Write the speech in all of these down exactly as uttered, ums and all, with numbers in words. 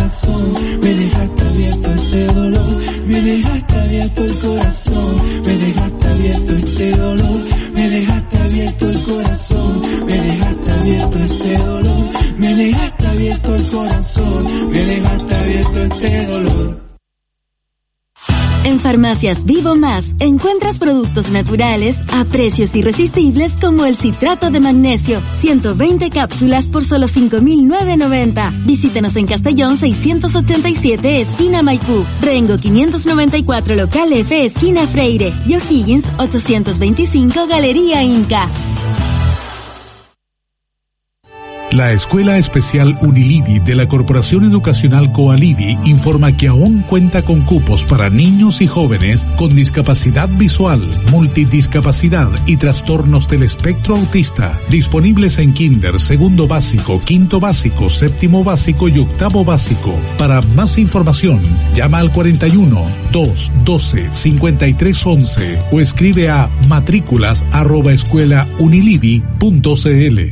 corazón, me dejaste abierto este dolor, me dejaste abierto el corazón, me dejaste abierto este dolor, me dejaste abierto el corazón, me dejaste abierto este dolor, me dejaste abierto el corazón, me dejaste abierto este dolor. En Farmacias Vivo Más encuentras productos naturales a precios irresistibles como el citrato de magnesio, ciento veinte cápsulas por solo cinco mil novecientos noventa. Visítenos en Castellón seiscientos ochenta y siete, esquina Maipú, Rengo quinientos noventa y cuatro, local F, esquina Freire, y O'Higgins ochocientos veinticinco, Galería Inca. La Escuela Especial Unilivi de la Corporación Educacional Coalivi informa que aún cuenta con cupos para niños y jóvenes con discapacidad visual, multidiscapacidad y trastornos del espectro autista, disponibles en kinder, segundo básico, quinto básico, séptimo básico y octavo básico. Para más información, llama al cuarenta y uno, dos, doce, cincuenta y tres once o escribe a matrículas arroba escuela unilivi punto cl.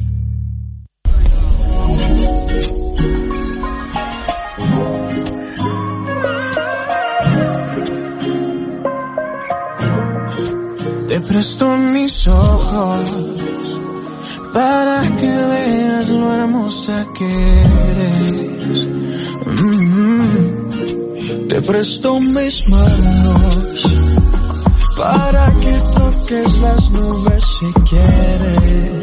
Te presto mis ojos para que veas lo hermosa que eres. Mm-hmm. Te presto mis manos para que toques las nubes si quieres.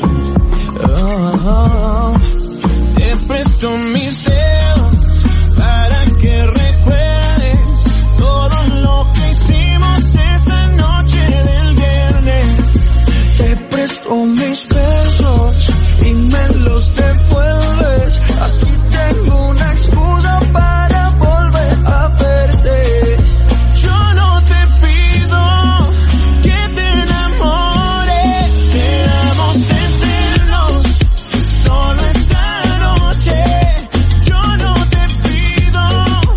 Oh, oh. Te presto mis dedos para que recuerdes todo lo que hicimos esa noche del viernes. Te presto mis besos y me los devuelves, así tengo una excusa para volver a verte. Yo no te pido que te enamores, seamos eternos, solo esta noche. Yo no te pido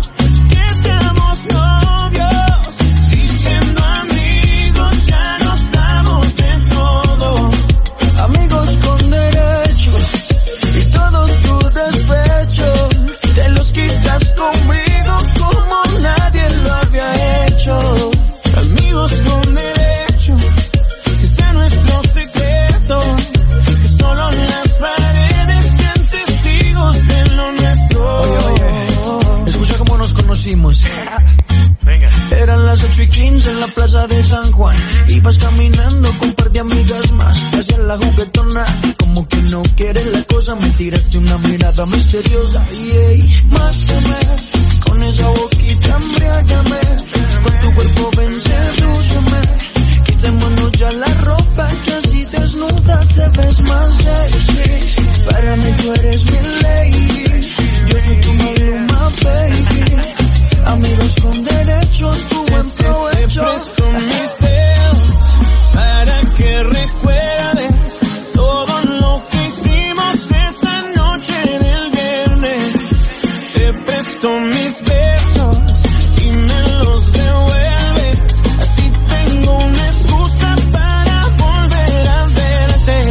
que seamos novios, si siendo amigos ya nos damos de todo. Amigos con derecho y todo tu despecho, te los quitas conmigo como nadie lo había hecho. Amigos con derecho, que sea nuestro secreto, que solo las paredes sean testigos de lo nuestro. Oye, oye, escucha cómo nos conocimos. Venga. Eran las ocho y quince en la plaza de San Juan. Ibas caminando con un par de amigas más hacia la juguetona. Como que no quieres la cosa, me tiraste una mirada misteriosa. Y hey, mátame, con esa boquita embriágame, con tu cuerpo ven, sedúceme. Quitémonos ya la ropa, que así desnuda te ves más sexy. Para mí tú eres mi lady, yo soy tu Maluma, baby. Amigos con derechos, tu buen provecho. Te presto mis dedos para que recuerdes todo lo que hicimos esa noche del viernes. Te presto mis besos y me los devuelves, así tengo una excusa para volver a verte.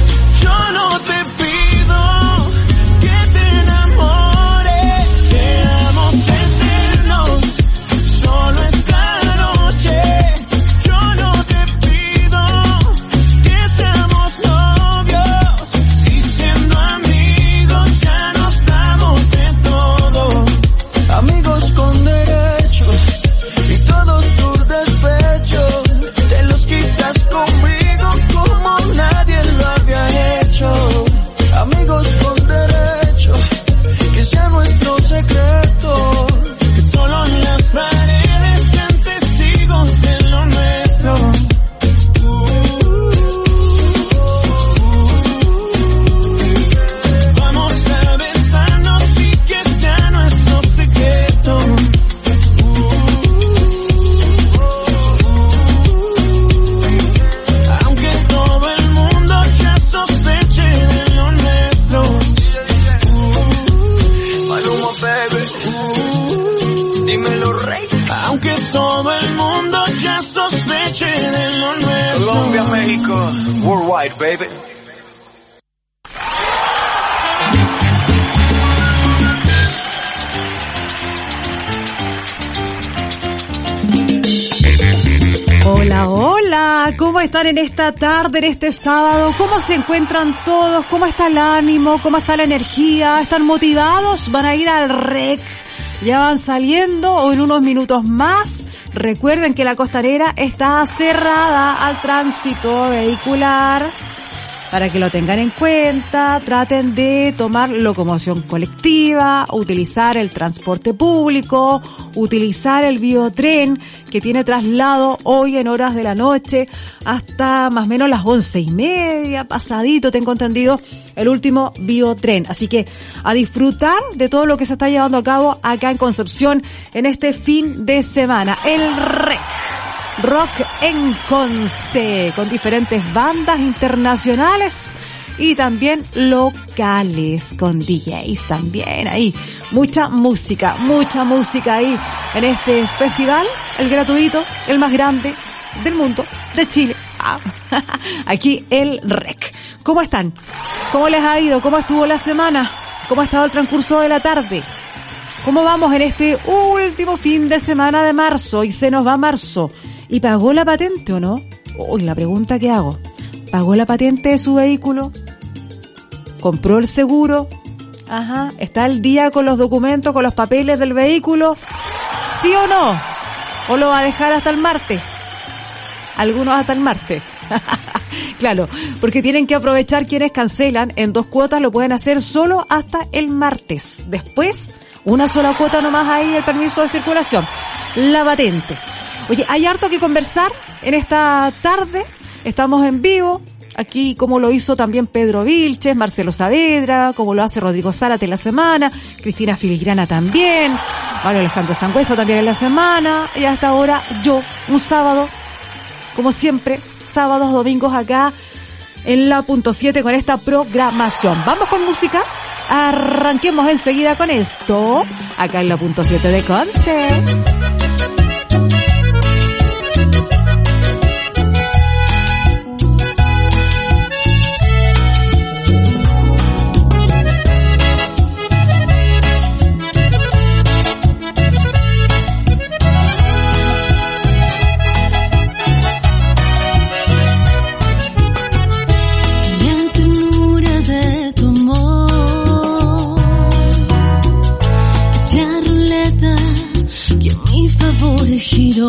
Yo no te pido que te enamores, seamos eternos, solo esta noche. Yo no te pido que seamos novios, si siendo amigos ya nos damos de todo. Amigos con derecho y todo tu despecho, te los quitas conmigo como nadie lo había hecho. Amigos con derecho, que sea nuestro secreto, Que solo las paredes sean testigos de lo nuestro. Vamos a besarnos y que sea nuestro secreto. Aunque todo el mundo ya sospeche de lo nuestro. Maluma, baby, dímelo, rey. Aunque todo el mundo ya sospeche de lo nuestro. Colombia, México, worldwide, baby. Hola, hola, ¿cómo están en esta tarde, en este sábado? ¿Cómo se encuentran todos? ¿Cómo está el ánimo? ¿Cómo está la energía? ¿Están motivados? ¿Van a ir al R E C? ¿Ya van saliendo o en unos minutos más? Recuerden que la costanera está cerrada al tránsito vehicular. Para que lo tengan en cuenta, traten de tomar locomoción colectiva, utilizar el transporte público, utilizar el biotren que tiene traslado hoy en horas de la noche hasta más o menos las once y media, pasadito, tengo entendido, el último biotren. Así que a disfrutar de todo lo que se está llevando a cabo acá en Concepción en este fin de semana. El R E C. Rock en Conce, con diferentes bandas internacionales y también locales, con D Js también ahí. Mucha música, mucha música ahí en este festival, el gratuito, el más grande del mundo, de Chile. Ah, aquí el R E C. ¿Cómo están? ¿Cómo les ha ido? ¿Cómo estuvo la semana? ¿Cómo ha estado el transcurso de la tarde? ¿Cómo vamos en este último fin de semana de marzo? Y se nos va marzo. ¿Y pagó la patente o no? Uy, la pregunta que hago. ¿Pagó la patente de su vehículo? ¿Compró el seguro? Ajá. ¿Está al día con los documentos, con los papeles del vehículo? ¿Sí o no? ¿O lo va a dejar hasta el martes? Algunos hasta el martes. Claro, porque tienen que aprovechar quienes cancelan. En dos cuotas lo pueden hacer solo hasta el martes. Después, una sola cuota nomás ahí el permiso de circulación. La patente. Oye, hay harto que conversar en esta tarde. Estamos en vivo. Aquí, como lo hizo también Pedro Vilches, Marcelo Saavedra, como lo hace Rodrigo Zárate en la semana, Cristina Filigrana también, Mario Alejandro Sangüesa también en la semana, y hasta ahora yo, un sábado, como siempre, sábados, domingos acá en la punto siete con esta programación. Vamos con música. Arranquemos enseguida con esto, acá en la punto siete de Conce. Giró.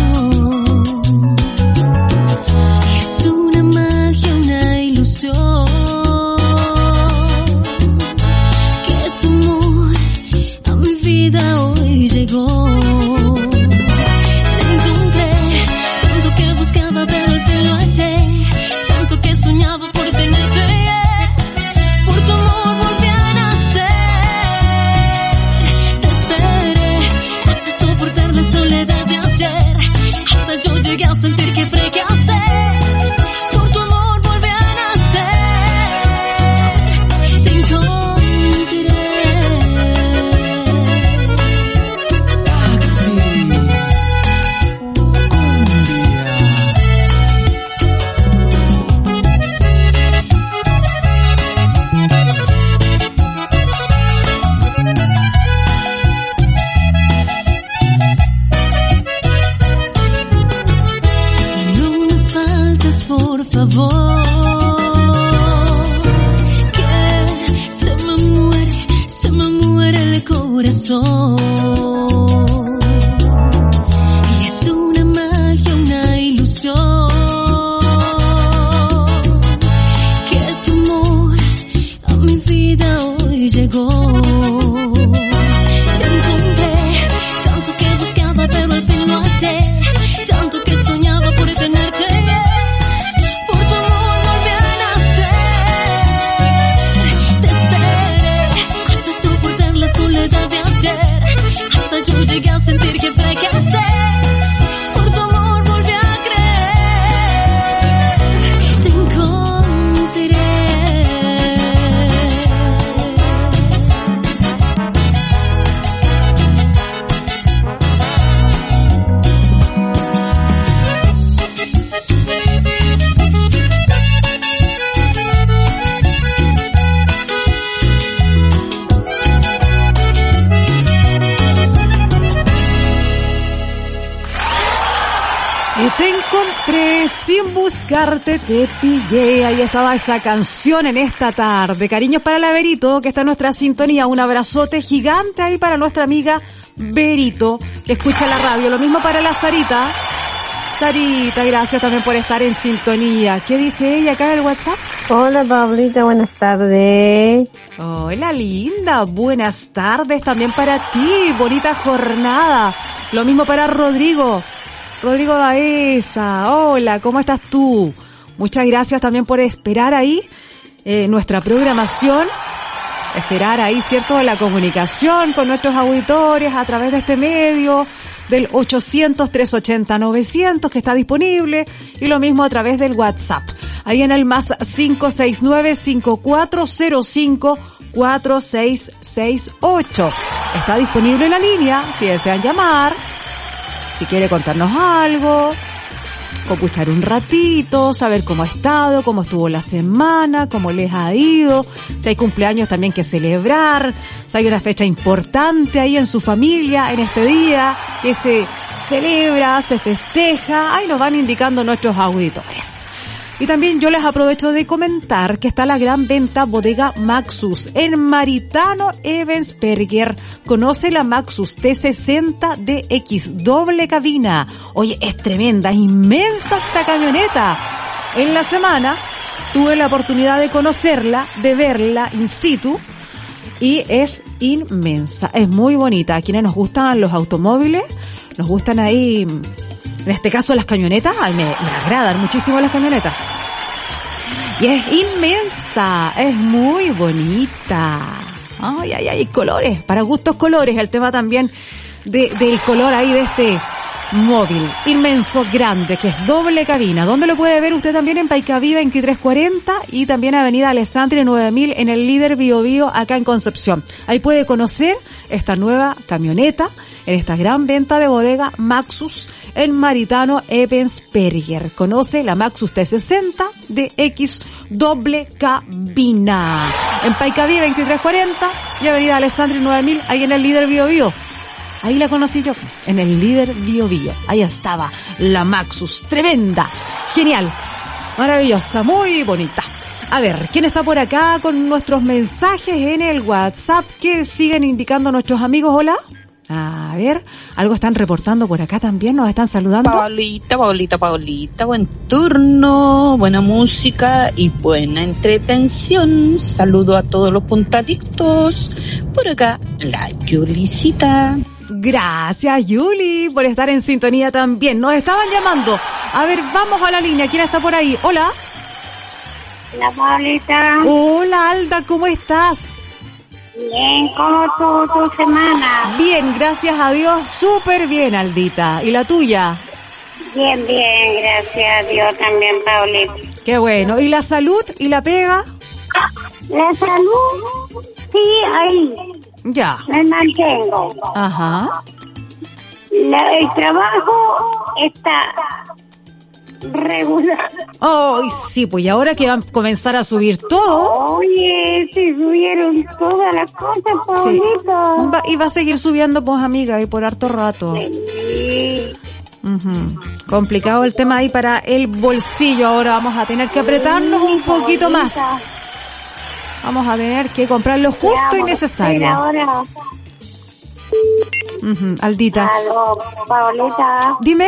Es una magia, una ilusión, que tu amor a mi vida hoy llegó. Te encontré, tanto que buscaba pero al fin lo hallé, tanto que soñaba por tenerte, por tu amor volví a nacer. Te esperé hasta soportar la soledad. Hasta yo llegué a sentir que fracasé. Por tu amor volví a nacer. Te encontré. Taxi. Por favor, que se me muere, se me muere el corazón. Y es una magia, una ilusión, que tu amor a mi vida hoy llegó. Te encontré, tanto que buscaba pero al fin lo hallé, tanto que soñaba por tenerte. Por tu amor te encontré, sin buscarte te pillé. Ahí estaba esa canción en esta tarde. Cariños para la Verito, que está en nuestra sintonía. Un abrazote gigante ahí para nuestra amiga Verito, que escucha la radio. Lo mismo para la Sarita. Sarita, gracias también por estar en sintonía. ¿Qué dice ella acá en el WhatsApp? Hola, Pablita, buenas tardes. Hola, linda. Buenas tardes también para ti. Bonita jornada. Lo mismo para Rodrigo. Rodrigo Baeza. Hola, ¿cómo estás tú? Muchas gracias también por esperar ahí eh, nuestra programación. Esperar ahí, ¿cierto?, la comunicación con nuestros auditores a través de este medio del ochocientos, trescientos ochenta, novecientos que está disponible, y lo mismo a través del WhatsApp. Ahí en el más cinco seis nueve, cinco cuatro cero cinco, cuatro seis seis ocho. Está disponible la línea si desean llamar, si quiere contarnos algo, compuchar un ratito, saber cómo ha estado, cómo estuvo la semana, cómo les ha ido, si hay cumpleaños también que celebrar, si hay una fecha importante ahí en su familia, en este día, que se celebra, se festeja, ahí nos van indicando nuestros auditores. Y también yo les aprovecho de comentar que está la gran venta Bodega Maxus en Maritano Ebensperger. Conoce la Maxus T sesenta D X doble cabina. Oye, es tremenda, es inmensa esta camioneta. En la semana tuve la oportunidad de conocerla, de verla in situ, y es inmensa, es muy bonita. A quienes nos gustan los automóviles, nos gustan ahí, en este caso las camionetas, ay, me, me agradan muchísimo las camionetas. Y es inmensa, es muy bonita. Ay, ay, ay, colores, para gustos colores, el tema también de, del color ahí de este móvil inmenso, grande, que es doble cabina. ¿Dónde lo puede ver usted? También en Paicaví veintitrés cuarenta y también Avenida Alessandria nueve mil en el Líder Bio Bio acá en Concepción. Ahí puede conocer esta nueva camioneta en esta gran venta de Bodega Maxus en Maritano Ebensperger. Conoce la Maxus T sesenta D X doble cabina en Paicaví veintitrés cuarenta y Avenida Alessandria nueve mil ahí en el Líder Bio Bio. Ahí la conocí yo, en el Líder Bio Bio. Ahí estaba la Maxus, tremenda, genial, maravillosa, muy bonita. A ver, ¿quién está por acá con nuestros mensajes en el WhatsApp que siguen indicando nuestros amigos? Hola. A ver, algo están reportando por acá también, nos están saludando. Paulita, Paulita, Paulita, buen turno, buena música y buena entretención. Saludo a todos los puntadictos. Por acá, la Yulicita. Gracias, Yuli, por estar en sintonía también. Nos estaban llamando. A ver, vamos a la línea. ¿Quién está por ahí? Hola. Hola, Paulita. Hola, Alda, ¿cómo estás? Bien, ¿cómo tu, tu semana? Bien, gracias a Dios, súper bien, Aldita. ¿Y la tuya? Bien, bien, gracias a Dios también, Paulita. Qué bueno. ¿Y la salud y la pega? La salud, sí, ahí. Ya. Me mantengo. Ajá. La, el trabajo está regular. Oh, sí, pues y ahora que van a comenzar a subir todo. Oye, se subieron todas las cosas, Paulita. Sí. Va, y va a seguir subiendo, pues, amiga, y por harto rato. Sí. Uh-huh. Complicado el tema ahí para el bolsillo. Ahora vamos a tener que apretarnos sí, un poquito Paulita. Más. Vamos a tener que comprar lo justo Veamos, y necesario. Ahora. Uh-huh. Aldita. Aló, Paulita. Dime.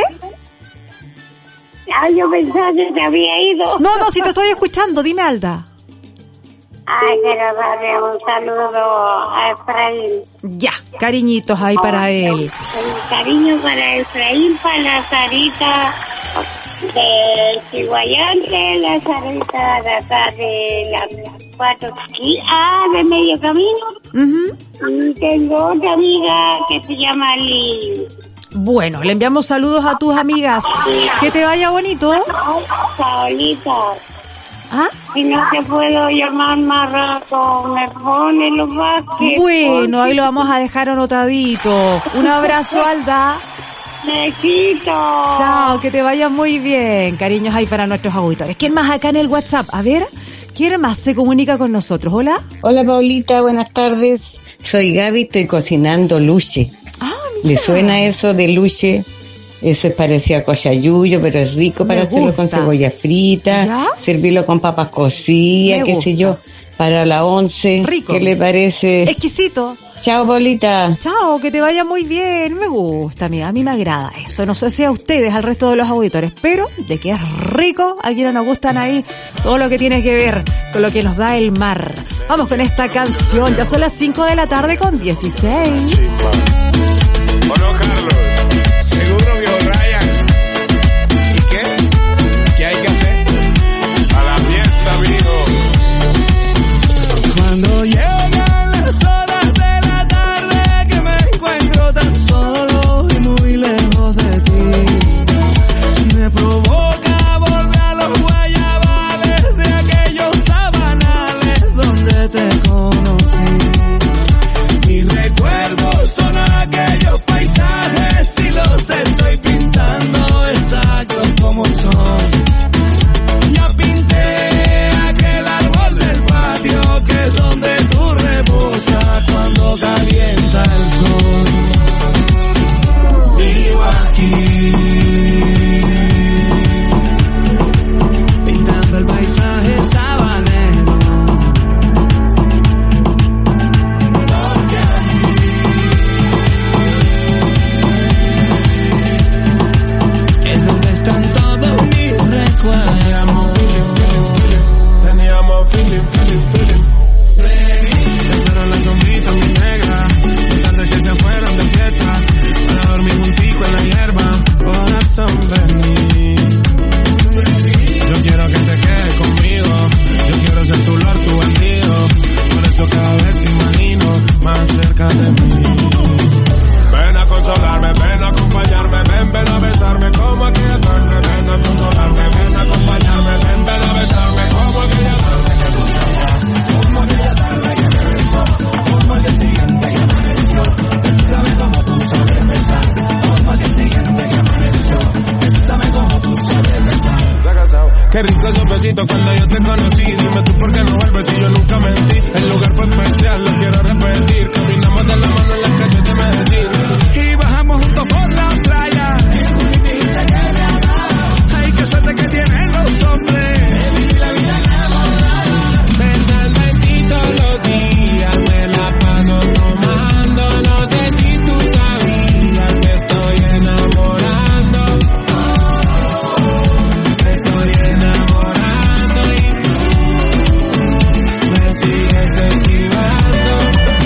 Ay, yo pensaba que te había ido. No, no, si te estoy escuchando, dime, Alda. Ay, quiero darle un saludo a Efraín. Ya, cariñitos ahí para él. Un cariño para Efraín, para la Sarita de Chihuayante, la Sarita de acá de la cuatro, y, ah, de Medio Camino. Uh-huh. Y tengo otra amiga que se llama Liz. Bueno, le enviamos saludos a tus amigas. Que te vaya bonito. Paulita. ¿Ah? Si no te puedo llamar más rato, me pone los Vázquez. Bueno, ahí lo vamos a dejar anotadito. Un abrazo, Alda. Besito. Chao, que te vaya muy bien. Cariños ahí para nuestros auditores. ¿Quién más acá en el WhatsApp? A ver, ¿quién más se comunica con nosotros? Hola. Hola, Paulita, buenas tardes. Soy Gaby, estoy cocinando luche. Ah, ¿le suena eso de luche? Eso es parecido a cochayuyo, pero es rico para Me hacerlo gusta. con cebolla frita, ¿Ya? servirlo con papas cocidas, Me qué gusta. sé yo, para la once. Rico. ¿Qué le parece? Exquisito. Chao, Paulita. Chao, que te vaya muy bien. Me gusta, amiga. A mí me agrada eso. No sé si a ustedes, al resto de los auditores, pero de que es rico, a quienes nos gustan ahí todo lo que tiene que ver con lo que nos da el mar. Vamos con esta canción. Ya son las cinco de la tarde con dieciséis. Bueno, Carlos, seguro viejo Ryan. ¿Y qué? ¿Qué hay que hacer? A la fiesta, amigo. Cuando llegan las horas de la tarde que me encuentro tan solo y muy lejos de ti, me provoca volver a los guayabales de aquellos sabanales donde te conocí. Mis recuerdos son aquellos paisajes y los estoy pintando exactos como son. Ya pinté aquel árbol del patio que es donde tú reposas cuando calienta el sol. Vivo aquí, pintando el paisaje sabanero. Porque aquí es donde están todos mis recuerdos. Teníamos feeling, feeling, feeling. Dejaron la sombrita muy negra, las tardes que se fueron de fiesta, para dormir juntico en la hierba, corazón vení. Yo quiero que te quedes conmigo, yo quiero ser tu lord, tu bandido, por eso cada vez te imagino más cerca de mí. Ven a consolarme, ven a acompañarme, ven, ven a besarme como aquella tarde. Ven a consolarme, ven a acompañarme, ven, ven a besarme como aquella tarde que tú sabías, como aquella tarde que me besó, como al día siguiente que amaneció. Bésame como tú sabes besar, como al día siguiente que amaneció. Bésame como tú sabes besar. Se ha casado. Qué rico esos besitos cuando yo te conocí. Dime tú por qué no vuelves si yo nunca mentí. El lugar fue especial, lo quiero repetir. Caminamos de la mano en las calles de Medellín y bajamos juntos por la playa. Y dijiste que me amabas. Ay, qué suerte que tienen los hombres de vivir la vida enamorada. Pensando en ti todos los días, me la paso tomando. No sé si tú sabías que estoy enamorando. Me estoy enamorando y tú me sigues esquivando.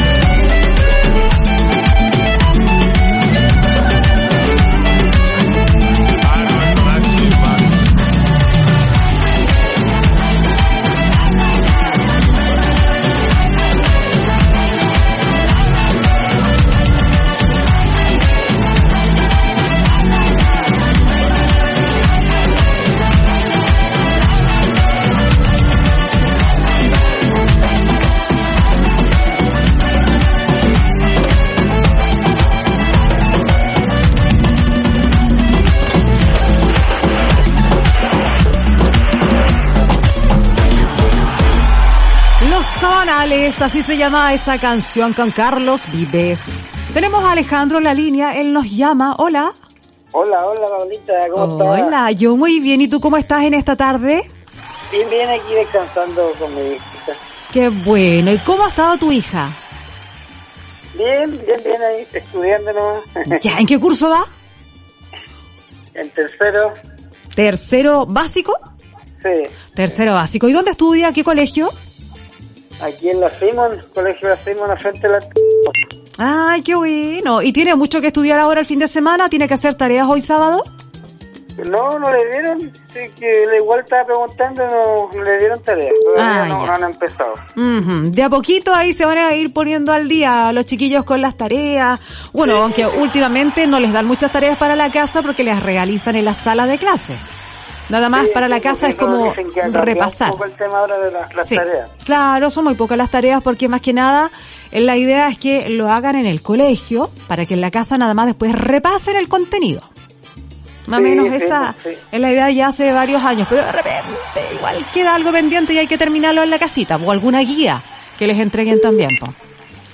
Sabanales, así se llama esa canción con Carlos Vives. Tenemos a Alejandro en la línea, él nos llama. Hola. Hola, hola, Paulita, ¿cómo estás? Hola, yo muy bien. ¿Y tú cómo estás en esta tarde? Bien, bien, aquí descansando con mi hija. Qué bueno. ¿Y cómo ha estado tu hija? Bien, bien, bien, ahí estudiando nomás. ¿Ya? ¿En qué curso va? En tercero. ¿Tercero básico? Sí. Tercero básico. ¿Y dónde estudia? ¿Qué colegio? Aquí en la Simon, colegio de la Simon, frente a la... Ay, qué bueno. ¿Y tiene mucho que estudiar ahora el fin de semana? ¿Tiene que hacer tareas hoy sábado? No, no le dieron, sí que igual estaba preguntando, no, no le dieron tareas, todavía Ah, no, no han empezado. Uh-huh. De a poquito ahí se van a ir poniendo al día los chiquillos con las tareas. Bueno, sí, aunque últimamente no les dan muchas tareas para la casa porque las realizan en la sala de clase. Nada más sí, para la casa es como repasar. Un poco el tema ahora de la, las sí, tareas. Claro, son muy pocas las tareas porque más que nada la idea es que lo hagan en el colegio para que en la casa nada más después repasen el contenido. Más o sí, menos esa sí. es la idea ya hace varios años, pero de repente igual queda algo pendiente y hay que terminarlo en la casita o alguna guía que les entreguen también, po.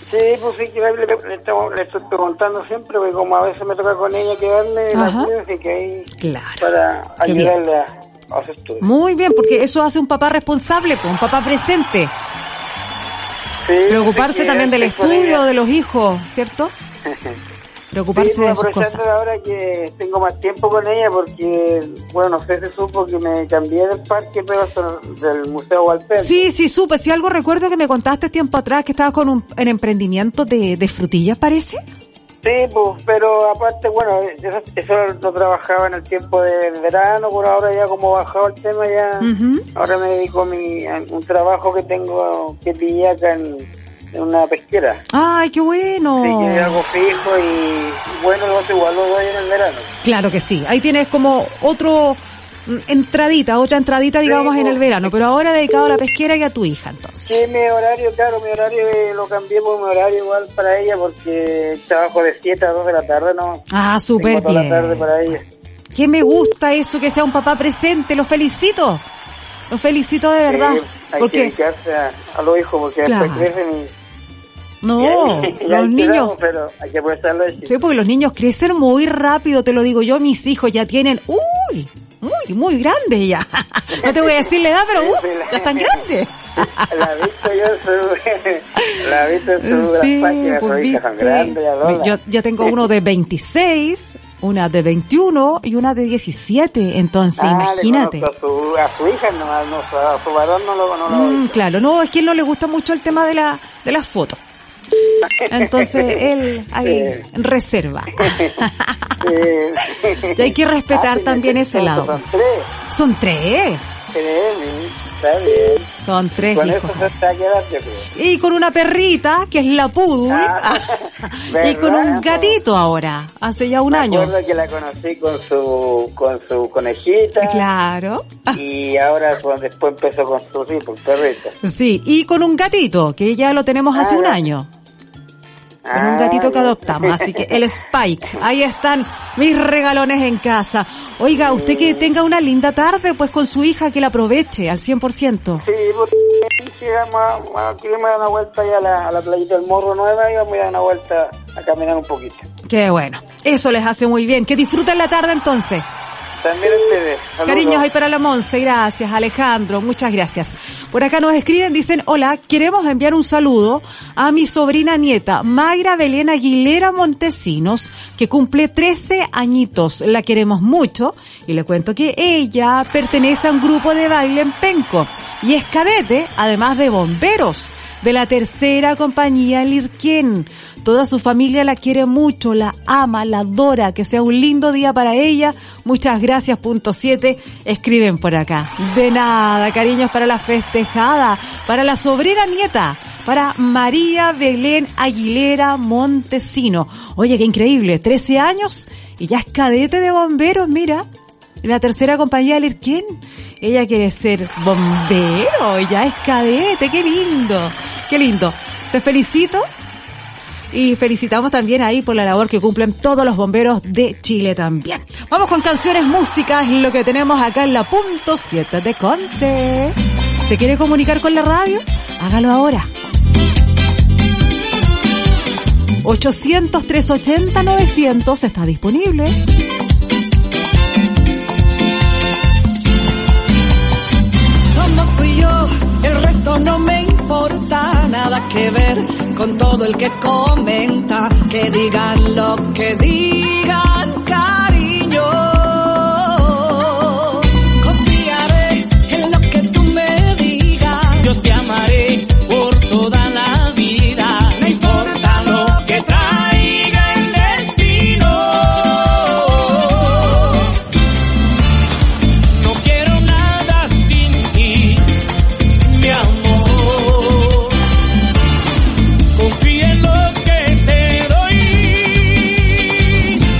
Sí, pues sí, que le, le, le, estamos, le estoy preguntando siempre, porque como a veces me toca con ella quedarme en la vida, así que ahí claro. para ayudarle a, a hacer estudios. Muy bien, porque eso hace un papá responsable, pues, un papá presente. Sí, preocuparse sí, también del estudio ella. de los hijos, ¿cierto? Preocuparse sí, de sus aprovechando cosas. ahora que tengo más tiempo con ella, porque, bueno, no sé si supo que me cambié del parque, pero hasta del Museo Walpen. Sí, sí, supe. Si algo recuerdo que me contaste tiempo atrás que estabas con un en emprendimiento de, de frutillas, ¿parece? Sí, pues, pero aparte, bueno, eso, eso lo trabajaba en el tiempo del verano, por ahora ya como bajado el tema, ya Uh-huh. ahora me dedico a, mi, a un trabajo que tengo que pillé acá en, en una pesquera. ¡Ay, qué bueno! Sí, que es algo fijo y, y bueno, lo igual lo doy en el verano. Claro que sí. Ahí tienes como otro mm, entradita, otra entradita, digamos, Sí, en el pues. verano, pero ahora dedicado a la pesquera y a tu hija, entonces. Sí, mi horario, claro, mi horario eh, lo cambié por mi horario igual para ella porque trabajo de siete a dos de la tarde, ¿no? Ah, súper Tengo toda bien. la tarde para ella. Que me gusta eso, que sea un papá presente, lo felicito. Lo felicito de verdad. Sí, hay porque que dedicarse a, a los hijos porque Claro. después crecen y... no, y ahí- y ahí los niños, quedamos, pero hay que aprovecharlo de sí, porque los niños crecen muy rápido, te lo digo yo, mis hijos ya tienen, uy, muy, muy grandes ya. No te voy a decir la edad, pero uh, ya están grandes. La he visto yo, su, la he visto en su Sí, las páginas, pues sus hijas son viste. grandes, Adola. Yo ya tengo uno de veintiséis, una de veintiuno y una de diecisiete, entonces Ah, imagínate. le conozco a su, a su hija, no, no, a su varón no lo, no lo he Mm, visto. claro, no, es que a él no le gusta mucho el tema de la de las fotos. Entonces él ahí Sí. reserva. Sí. Y hay que respetar Ah, sí, también sí, ese son- lado. Son tres. Son tres. Tres, está bien. Son tres Con hijos. eso se está quedando, yo creo. Y con una perrita, que es la Pudul. Ah, y con un ¿verdad? gatito ahora, hace ya un Me año. acuerdo que la conocí con su con su conejita. Claro. Y ahora pues, después empezó con su sí, pues, perrita. Sí, y con un gatito, que ya lo tenemos hace Ah, un ya. año. Con un Ah, gatito que ya. adoptamos, así que el Spike. Ahí están mis regalones en casa. Oiga, usted que tenga una linda tarde, pues con su hija, que la aproveche al cien por ciento. Sí, pues, sí, vamos a, aquí me dar una vuelta ya a la, a la playita del Morro Nueva y vamos a dar una vuelta a caminar un poquito. Qué bueno. Eso les hace muy bien. Que disfruten la tarde entonces. También ustedes. Saludos. Cariños ahí para la Monse, gracias Alejandro, muchas gracias. Por acá nos escriben, dicen, hola, queremos enviar un saludo a mi sobrina nieta, Mayra Belén Aguilera Montesinos, que cumple trece añitos, la queremos mucho, y le cuento que ella pertenece a un grupo de baile en Penco, y es cadete, además de bomberos, de la tercera compañía Lirquén. Toda su familia la quiere mucho, la ama, la adora, que sea un lindo día para ella. Muchas gracias, punto siete, escriben por acá. De nada, cariños para la festejada, para la sobrina nieta, para María Belén Aguilera Montesino. Oye, qué increíble, trece años y ya es cadete de bomberos, mira. La tercera compañía del Irquén. Ella quiere ser bombero, ya es cadete, qué lindo, qué lindo. Te felicito. Y felicitamos también ahí por la labor que cumplen todos los bomberos de Chile también. Vamos con canciones, música, es lo que tenemos acá en la punto siete de Conce. ¿Se quiere comunicar con la radio? Hágalo ahora. ochocientos, trescientos ochenta, novecientos está disponible. Somos tú y yo, el resto no me importa, nada que ver con todo el que comenta, que digan lo que digan, cariño. Confiaré en lo que tú me digas. Yo te amaré por toda la vida, no importa lo que traiga el destino. No quiero nada sin ti, mi amor. Confía en lo que te doy.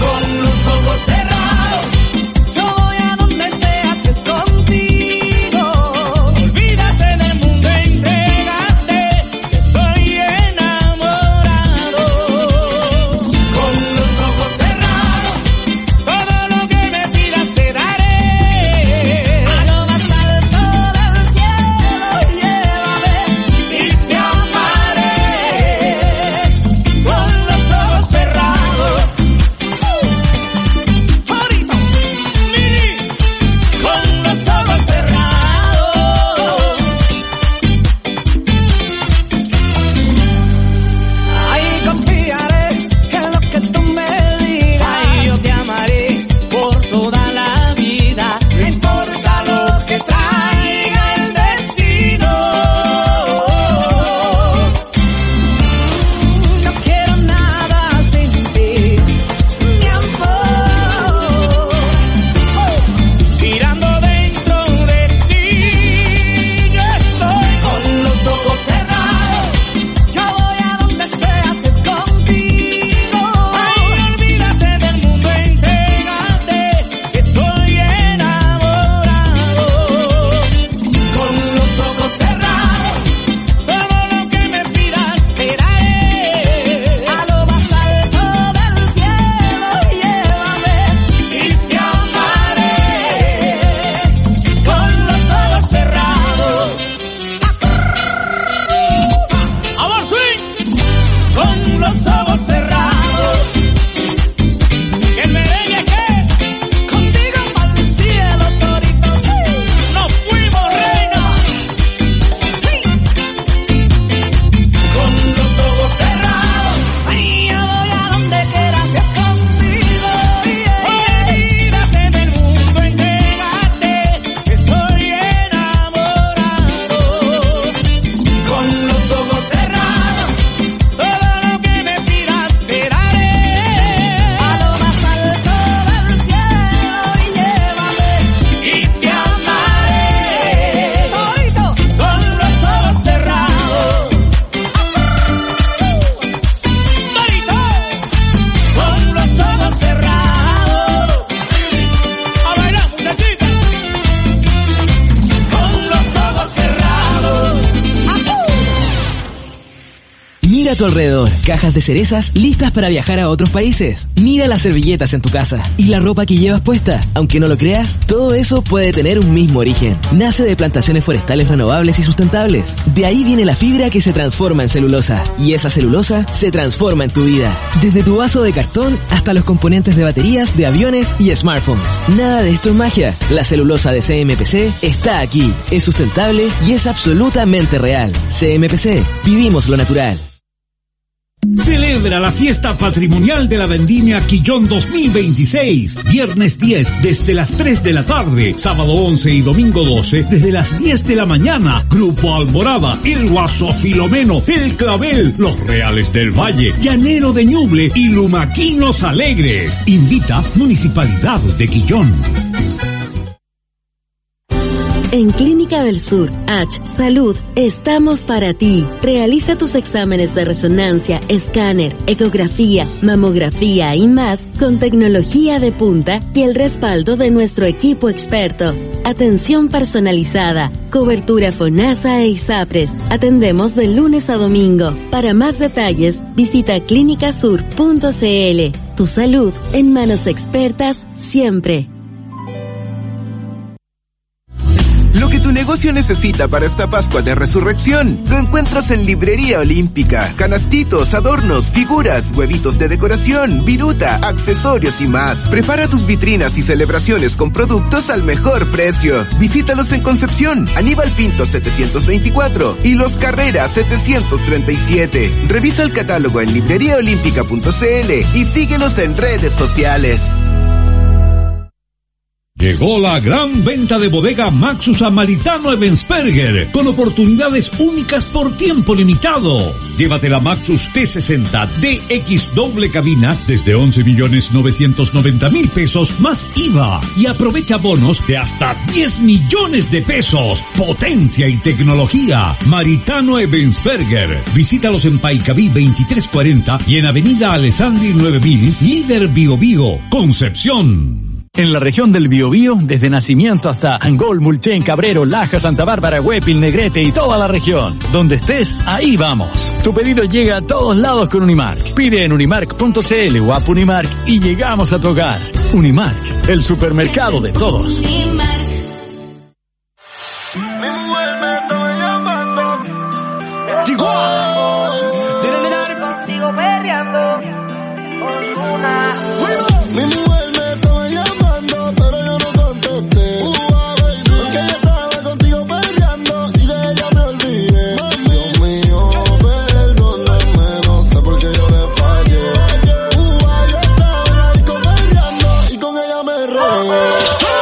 Mira a tu alrededor, cajas de cerezas listas para viajar a otros países. Mira las servilletas en tu casa y la ropa que llevas puesta. Aunque no lo creas, todo eso puede tener un mismo origen. Nace de plantaciones forestales renovables y sustentables. De ahí viene la fibra que se transforma en celulosa. Y esa celulosa se transforma en tu vida. Desde tu vaso de cartón hasta los componentes de baterías, de aviones y smartphones. Nada de esto es magia. La celulosa de C M P C está aquí. Es sustentable y es absolutamente real. C M P C. Vivimos lo natural. Celebra la fiesta patrimonial de la Vendimia Quillón dos mil veintiséis. Viernes diez desde las tres de la tarde. Sábado once y domingo doce desde las diez de la mañana. Grupo Alborada, El Guaso Filomeno, El Clavel, Los Reales del Valle, Llanero de Ñuble y Lumaquinos Alegres. Invita Municipalidad de Quillón. En Clínica del Sur, H Salud, estamos para ti. Realiza tus exámenes de resonancia, escáner, ecografía, mamografía y más con tecnología de punta y el respaldo de nuestro equipo experto. Atención personalizada, cobertura FONASA e ISAPRES. Atendemos de lunes a domingo. Para más detalles, visita clínica sur punto c l. Tu salud en manos expertas siempre. Lo que tu negocio necesita para esta Pascua de Resurrección lo encuentras en Librería Olímpica. Canastitos, adornos, figuras, huevitos de decoración, viruta, accesorios y más. Prepara tus vitrinas y celebraciones con productos al mejor precio. Visítalos en Concepción, Aníbal Pinto setecientos veinticuatro y Los Carreras setecientos treinta y siete. Revisa el catálogo en librería olímpica punto c l y síguelos en redes sociales. Llegó la gran venta de bodega Maxus a Maritano Ebensperger, con oportunidades únicas por tiempo limitado. Llévate la Maxus T sesenta D X doble cabina desde once millones novecientos noventa mil pesos más I V A y aprovecha bonos de hasta diez millones de pesos. Potencia y tecnología. Maritano Ebensperger. Visítalos en Paicaví veintitrés cuarenta y en Avenida Alessandri nueve mil, Líder Bio Bio, Concepción. En la región del Biobío, desde Nacimiento hasta Angol, Mulchen, Cabrero, Laja, Santa Bárbara, Huépil, Negrete y toda la región. Donde estés, ahí vamos. Tu pedido llega a todos lados con Unimark. Pide en unimark punto c l o app Unimark y llegamos a tu hogar. Unimark, el supermercado de todos. Contigo perreando, Ozuna. Mi mujer me estaba llamando, pero yo no contesté. Porque ella estaba contigo peleando y de ella me olvidé. Dios mío, perdóname, no sé por qué yo le fallé. Uh, yo estaba en la disco peleando y con ella me regué.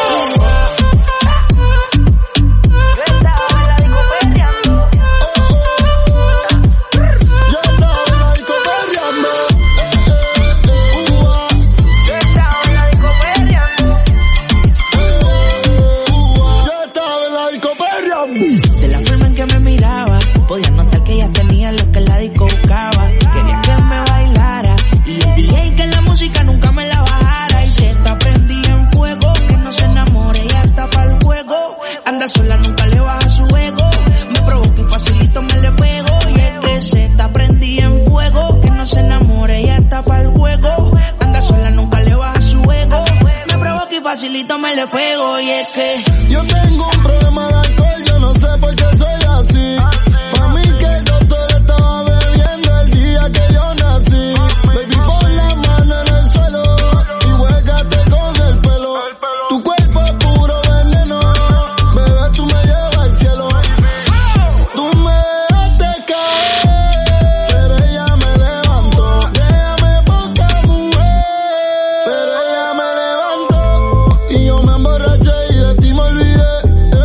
Podía notar que ella tenía lo que la disco buscaba. Quería que me bailara y el D J que la música nunca me la bajara. Y se está prendida en fuego, que no se enamore, ella está pa'l juego. Anda sola, nunca le baja su ego. Me provoca y facilito me le pego. Y es que se está prendida en fuego, que no se enamore, ella está pa'l juego. Anda sola, nunca le baja su ego. Me provoca y facilito me le pego. Y es que yo tengo un problema de alcohol, yo no sé por qué soy así. Pa' mí que el doctor estaba bebiendo el día que yo nací. Baby, pon la mano en el suelo y huégate con el pelo. Tu cuerpo es puro veneno, bebé, tú me llevas al cielo. Tú me dejaste caer, pero ella me levantó. Déjame poca mujer, pero ella me levantó. Y yo me emborraché y de ti me olvidé.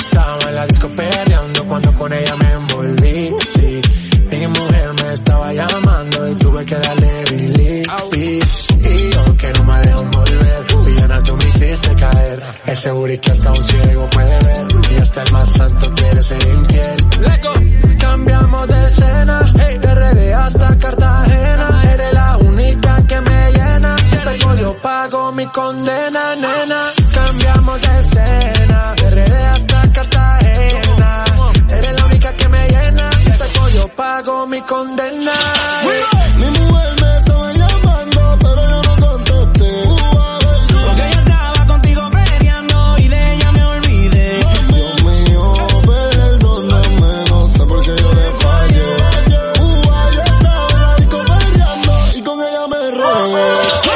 estaba en la disco perreando cuando con ella me envolví, sí. Mi mujer me estaba llamando y tuve que darle delete. Y yo que no me dejo volver, villana tú me hiciste caer. Ese booty que hasta un ciego puede ver, y hasta el más santo quiere ser infiel. Lego, cambiamos de escena, hey, de R D hasta Cartagena. Eres la única que me llena, si pego yo pago mi condena, nena. Cambiamos de escena, de R D hasta Cartagena. Eres la única que me llena, si pego yo pago mi condena. Mi mujer me estaba llamando, pero yo no contesté. Porque ella estaba contigo peleando y de ella me olvidé. Dios mío, perdóname, no sé por qué yo le fallé. Uh, yo estaba en la disco peleando y con ella me regué.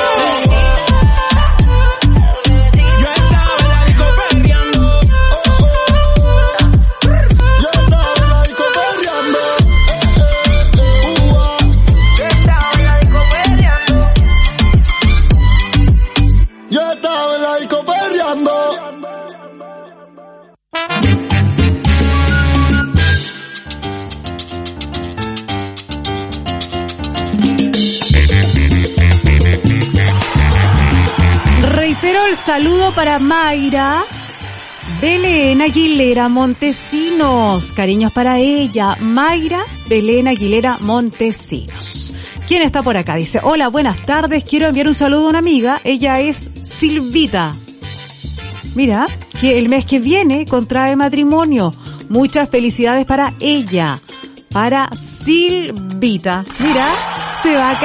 Yo estaba en la disco peleando. Yo estaba en la disco peleando. Yo estaba en la disco perreando. Reitero el saludo para Mayra Belén Aguilera Montesinos. Cariños para ella, Mayra Belén Aguilera Montesinos. ¿Quién está por acá? Dice, hola, buenas tardes, quiero enviar un saludo a una amiga, ella es Silvita. Mira, que el mes que viene contrae matrimonio. Muchas felicidades para ella, para Silvita. Mira, se va a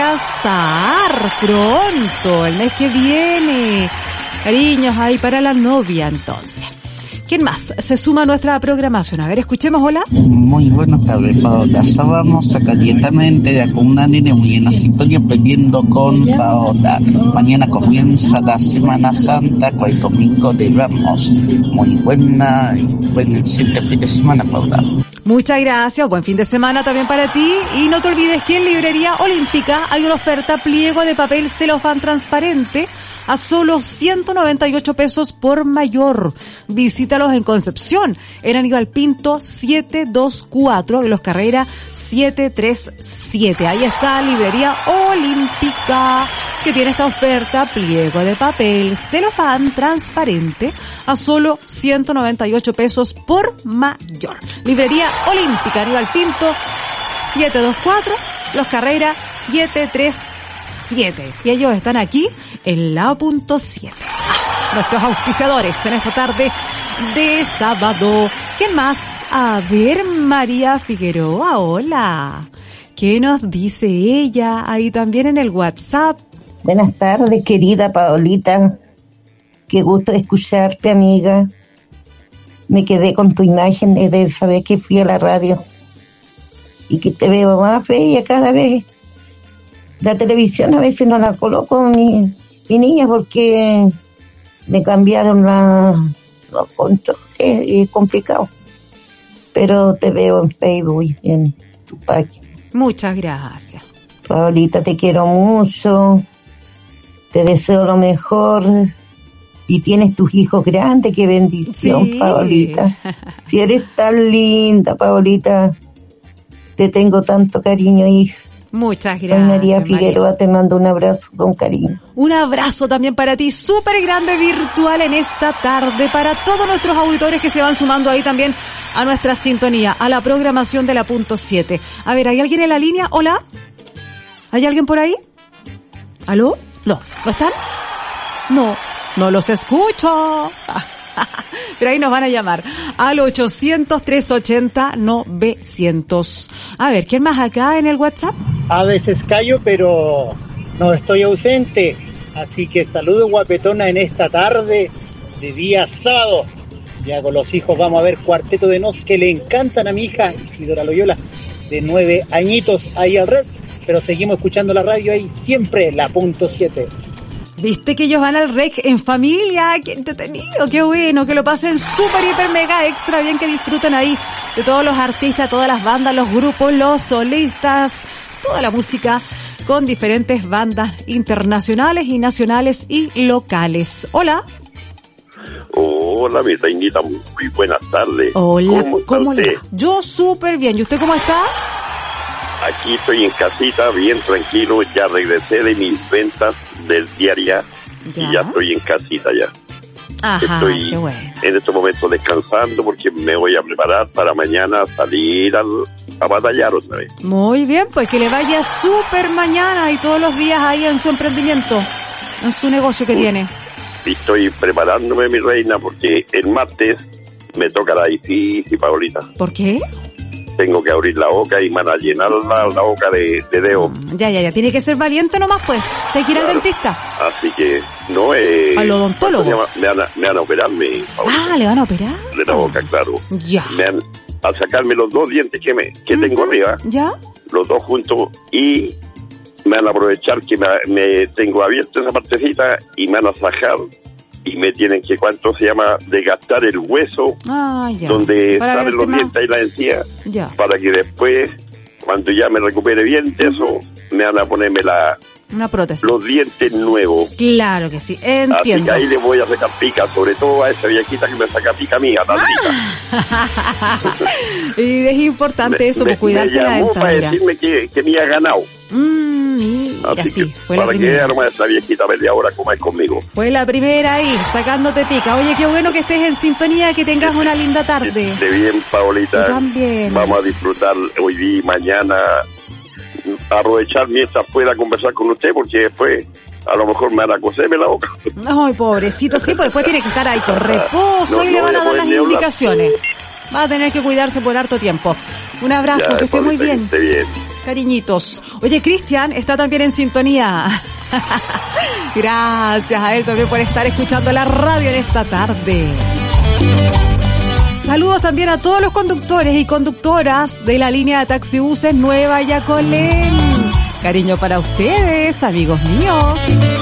casar pronto, el mes que viene. Cariños ahí para la novia entonces. ¿Quién más se suma a nuestra programación? A ver, escuchemos, hola. Muy buenas tardes, Paola. Sábamos acá directamente de una nene muy en la sintonía aprendiendo con Paola. Mañana comienza la Semana Santa, con el domingo de Ramos. Muy buena y buen excelente fin de semana, Paola. Muchas gracias, buen fin de semana también para ti. Y no te olvides que en Librería Olímpica hay una oferta pliego de papel celofán transparente a solo ciento noventa y ocho pesos por mayor. Visítalos en Concepción, en Aníbal Pinto setecientos veinticuatro y Los Carrera setecientos treinta y siete. Ahí está Librería Olímpica, que tiene esta oferta pliego de papel celofán transparente a solo ciento noventa y ocho pesos por mayor. Librería Olímpica, Aníbal Pinto setecientos veinticuatro, Los Carrera setecientos treinta y siete. Y ellos están aquí en la punto siete. Ah, nuestros auspiciadores en esta tarde de sábado. ¿Quién más? A ver, María Figueroa, hola. ¿Qué nos dice ella ahí también en el WhatsApp? Buenas tardes, querida Paolita. Qué gusto escucharte, amiga. Me quedé con tu imagen desde esa vez que fui a la radio. Y que te veo más bella cada vez. La televisión a veces no la coloco mi, mi niña porque me cambiaron la, los controles, es complicado. Pero te veo en Facebook y en tu página. Muchas gracias. Paolita, te quiero mucho. Te deseo lo mejor. Y tienes tus hijos grandes, qué bendición, sí. Paolita. Si eres tan linda, Paolita. Te tengo tanto cariño, hija. Muchas gracias. Soy María Figueroa, María. Te mando un abrazo con cariño. Un abrazo también para ti, súper grande virtual en esta tarde, para todos nuestros auditores que se van sumando ahí también a nuestra sintonía, a la programación de la punto siete. A ver, ¿hay alguien en la línea? Hola. ¿Hay alguien por ahí? ¿Aló? No, ¿no están? No, no los escucho. Pero ahí nos van a llamar al ochocientos, trescientos ochenta, novecientos. A ver, ¿quién más acá en el WhatsApp? A veces callo, pero no estoy ausente. Así que saludo, guapetona, en esta tarde de día sábado. Ya con los hijos vamos a ver Cuarteto de Nos, que le encantan a mi hija Isidora Loyola, de nueve añitos ahí al red. Pero seguimos escuchando la radio ahí siempre, la punto siete. Viste que ellos van al rec en familia, qué entretenido, qué bueno, que lo pasen súper, hiper, mega, extra bien, que disfruten ahí de todos los artistas, todas las bandas, los grupos, los solistas, toda la música con diferentes bandas internacionales y nacionales y locales. Hola. Hola, mi reinita, muy buenas tardes. Hola, ¿Cómo, está ¿cómo le usted? va? Yo súper bien. ¿Y usted cómo está? Aquí estoy en casita, bien tranquilo, ya regresé de mis ventas del diario Ya. y ya estoy en casita ya. Ajá, estoy qué bueno. en este momento descansando porque me voy a preparar para mañana salir al, a batallar otra vez. Muy bien, pues que le vaya súper mañana y todos los días ahí en su emprendimiento, en su negocio que tiene. Y estoy preparándome, mi reina, porque el martes me toca la difícil, Paulita. ¿Por qué? Tengo que abrir la boca y me van a llenar la, la boca de, de dedo. Ya, ya, ya. Tiene que ser valiente nomás, pues. Hay que ir al Claro. dentista. Así que no es... Al odontólogo. Me, van a- me, van a, me van a operarme, Paulita, Ah, ¿le van a operar? de la boca, claro. Ya. Me van a sacarme los dos dientes que me que tengo arriba, ¿Ya? los dos juntos, y me van a aprovechar que me, me tengo abierto esa partecita y me van a sacar y me tienen que, ¿cuánto se llama? Desgastar el hueso Ah, ya. donde Para salen verte los más- dientes y la encía, Ya. para que después, cuando ya me recupere bien de eso, me van a ponerme la, Una prótesis. los dientes nuevos. Claro que sí. Así que Entiendo. ahí le voy a sacar pica, sobre todo a esa viejita que me saca pica mía, tan Y es importante eso, me, pues cuidarse me la llamó para dentadura. decirme que, que me había ganado. Mm, mira, Así sí, que, fue la para que primera. vea nomás esa viejita peleadora como es conmigo. Fue la primera ahí, sacándote pica. Oye, qué bueno que estés en sintonía, que tengas una linda tarde. De bien, Paolita. Tú también. Vamos a disfrutar hoy día y mañana, aprovechar mientras pueda conversar con usted, porque después a lo mejor me van a coserme la boca. Ay, pobrecito, sí, pues después tiene que estar ahí con reposo No, y no le van voy a a dar poder las ni hablar. indicaciones. Va a tener que cuidarse por harto tiempo. Un abrazo, Ya, que esté muy Paolita, bien. que esté bien. Cariñitos. Oye, Cristian está también en sintonía. Gracias a él también por estar escuchando la radio en esta tarde. Saludos también a todos los conductores y conductoras de la línea de taxibuses Nueva Yacolén. Cariño para ustedes, amigos míos.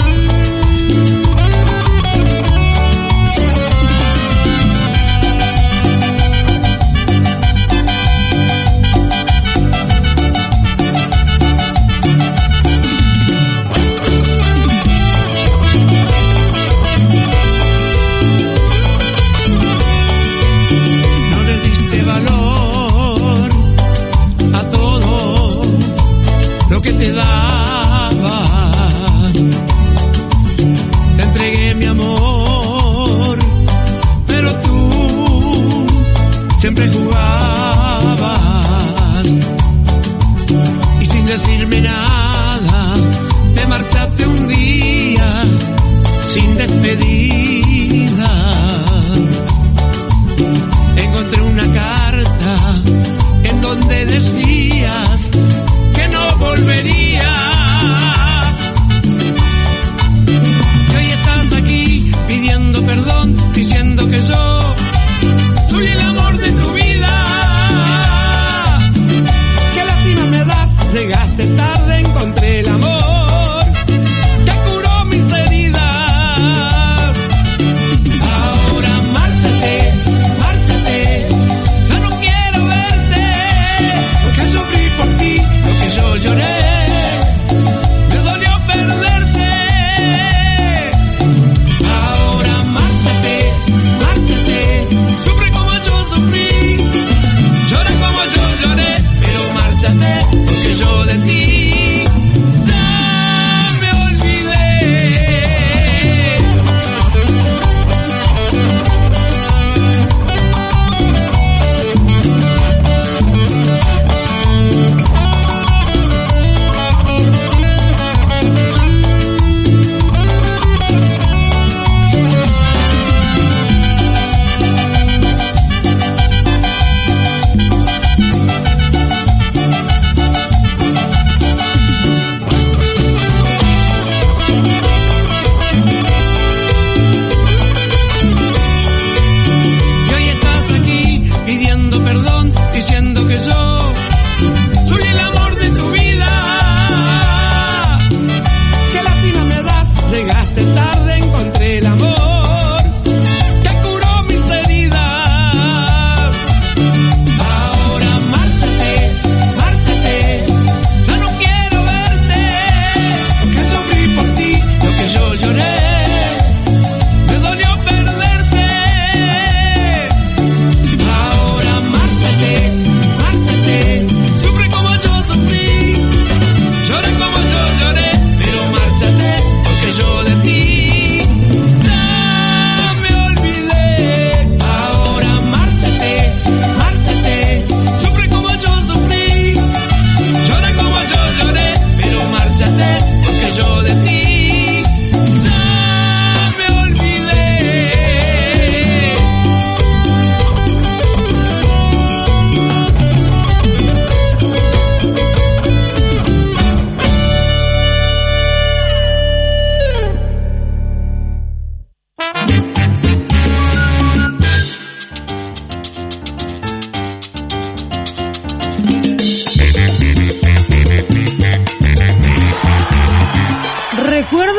No le diste valor a todo lo que te daba. Te entregué mi amor, pero tú siempre jugabas. Y sin decirme nada, te marchaste un día sin despedida. Encontré una carta en donde decías que no volverías. Y hoy estás aquí pidiendo perdón, diciendo que yo soy el amor de tu vida.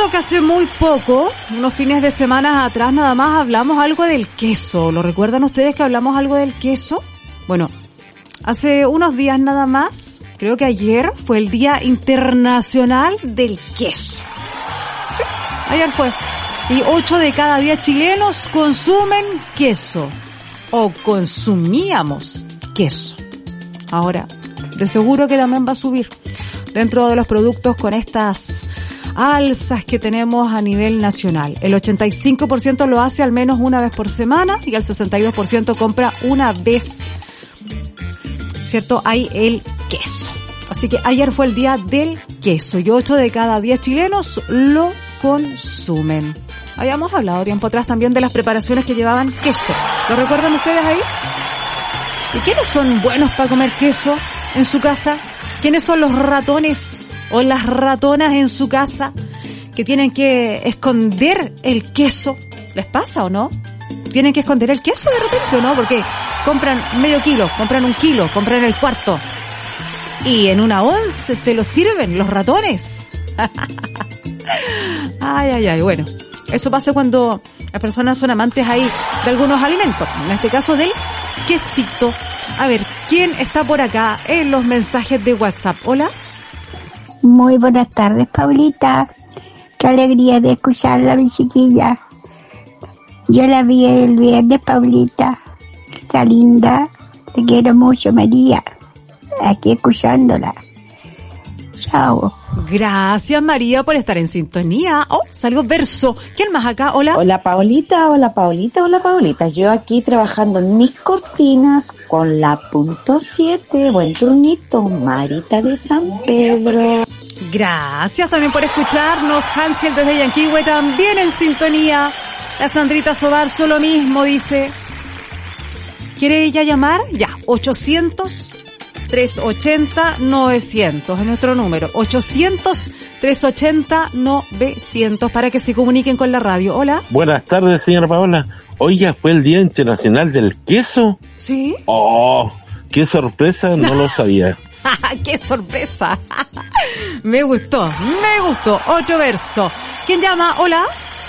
que hace muy poco, unos fines de semana atrás nada más, hablamos algo del queso. ¿Lo recuerdan ustedes que hablamos algo del queso? Bueno, hace unos días nada más, creo que ayer, fue el Día Internacional del Queso. Sí, ayer fue. Y ocho de cada diez chilenos consumen queso. O consumíamos queso. Ahora, de seguro que también va a subir dentro de los productos con estas alzas que tenemos a nivel nacional. El ochenta y cinco por ciento lo hace al menos una vez por semana y el sesenta y dos por ciento compra una vez. ¿Cierto? Hay el queso. Así que ayer fue el día del queso y ocho de cada diez chilenos lo consumen. Habíamos hablado tiempo atrás también de las preparaciones que llevaban queso. ¿Lo recuerdan ustedes ahí? ¿Y quiénes son buenos para comer queso en su casa? ¿Quiénes son los ratones o las ratonas en su casa que tienen que esconder el queso? ¿Les pasa o no? ¿Tienen que esconder el queso de repente o no? Porque compran medio kilo, compran un kilo, compran el cuarto. Y en una once se lo sirven los ratones. Ay, ay, ay, bueno. Eso pasa cuando las personas son amantes ahí de algunos alimentos. En este caso del quesito. A ver, ¿quién está por acá en los mensajes de WhatsApp? Hola. Muy buenas tardes, Paulita. Qué alegría de escucharla, mi chiquilla. Yo la vi el viernes, Paulita. Está linda. Te quiero mucho, María. Aquí escuchándola. Chao. Gracias, María, por estar en sintonía. Oh, salió Verso. ¿Quién más acá? Hola. Hola, Paulita. Hola, Paulita. Hola, Paulita. Yo aquí trabajando en mis cortinas con la punto siete. Buen turnito. Marita de San Pedro. Gracias también por escucharnos. Hansel desde Yanquihue también en sintonía. La Sandrita Sobarzo lo mismo dice. ¿Quiere ella llamar? Ya, ochocientos, trescientos ochenta, novecientos es nuestro número. ochocientos, trescientos ochenta, novecientos para que se comuniquen con la radio. Hola. Buenas tardes, señora Paola. Hoy ya fue el Día Internacional del Queso. ¿Sí? Oh, qué sorpresa, no lo sabía. ¡Qué sorpresa! Me gustó, me gustó. Otro verso. ¿Quién llama? Hola.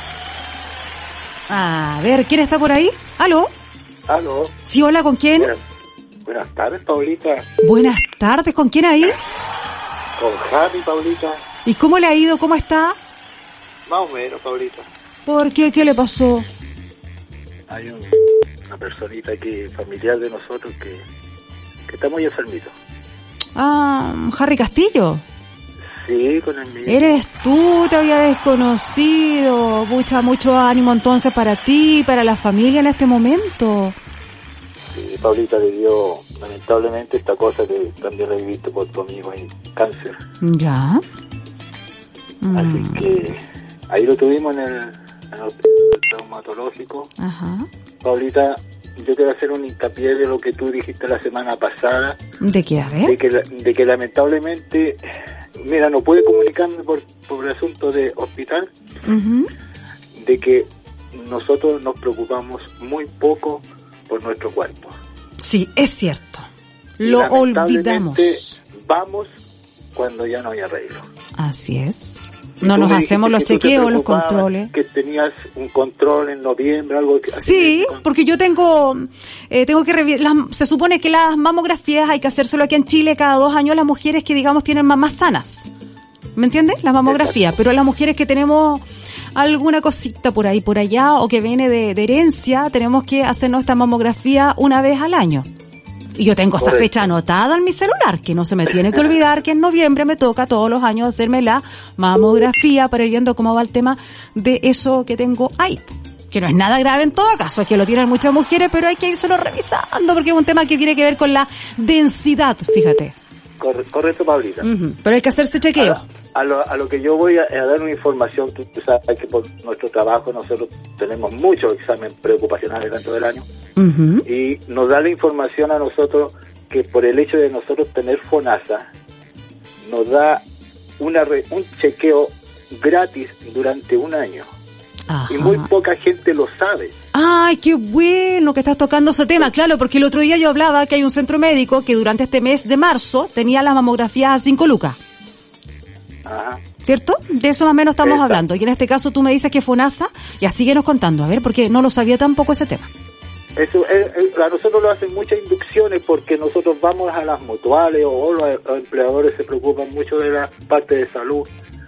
A ver, ¿quién está por ahí? ¿Aló? ¿Aló? Sí, hola, ¿con quién? Buenas, buenas tardes, Paulita. Buenas tardes, ¿con quién ahí? Con Javi, Paulita. ¿Y cómo le ha ido? ¿Cómo está? Más o menos, Paulita. ¿Por qué? ¿Qué le pasó? Hay un, una personita aquí, familiar de nosotros, que, que está muy enfermito. Ah, Harry Castillo. Sí, con el mismo. Eres tú, te había desconocido. Pucha, mucho ánimo entonces para ti y para la familia en este momento. Sí, Paulita le dio, lamentablemente, esta cosa que también la he visto por tu amigo ahí, cáncer. Ya. Así Mm. que ahí lo tuvimos en el, en el traumatológico. Ajá. Paulita, yo quiero hacer un hincapié de lo que tú dijiste la semana pasada. ¿De qué? A ver. De que, de que lamentablemente, mira, no pude comunicarme por, por el asunto de hospital, Uh-huh. de que nosotros nos preocupamos muy poco por nuestro cuerpo. Sí, es cierto. Lo olvidamos. Vamos cuando ya no hay arreglo. Así es. Y No tú nos me hacemos dijiste los que tú te chequeos, los preocupabas, controles. Que tenías un control en noviembre, algo así. Sí, porque yo tengo, eh, tengo que revi- las, se supone que las mamografías hay que hacérselo aquí en Chile cada dos años las mujeres que digamos tienen mamás sanas. ¿Me entiendes? La mamografía. Pero las mujeres que tenemos alguna cosita por ahí, por allá, o que viene de, de herencia, tenemos que hacernos esta mamografía una vez al año. Y yo tengo esa Correcto. fecha anotada en mi celular, que no se me tiene que olvidar que en noviembre me toca todos los años hacerme la mamografía para ir viendo cómo va el tema de eso que tengo ahí. Que no es nada grave en todo caso, es que lo tienen muchas mujeres, pero hay que irselo revisando porque es un tema que tiene que ver con la densidad, fíjate. Corre- correcto, Paulita. Ujú, pero hay que hacerse chequeo. A lo, a lo que yo voy a, a dar una información, tú, tú sabes que por nuestro trabajo nosotros tenemos muchos exámenes preocupacionales dentro del año, Ujú. y nos da la información a nosotros que por el hecho de nosotros tener FONASA, nos da una re- un chequeo gratis durante un año. Ajá. Y muy poca gente lo sabe. Ay, qué bueno que estás tocando ese tema, claro, porque el otro día yo hablaba que hay un centro médico que durante este mes de marzo tenía las mamografías a cinco lucas. Ajá. ¿Cierto? De eso más o menos estamos Exacto. hablando. Y en este caso tú me dices que FONASA, ya síguenos contando, a ver, porque no lo sabía tampoco ese tema. Eso es, es- a nosotros lo hacen muchas inducciones porque nosotros vamos a las mutuales o los, los empleadores se preocupan mucho de la parte de salud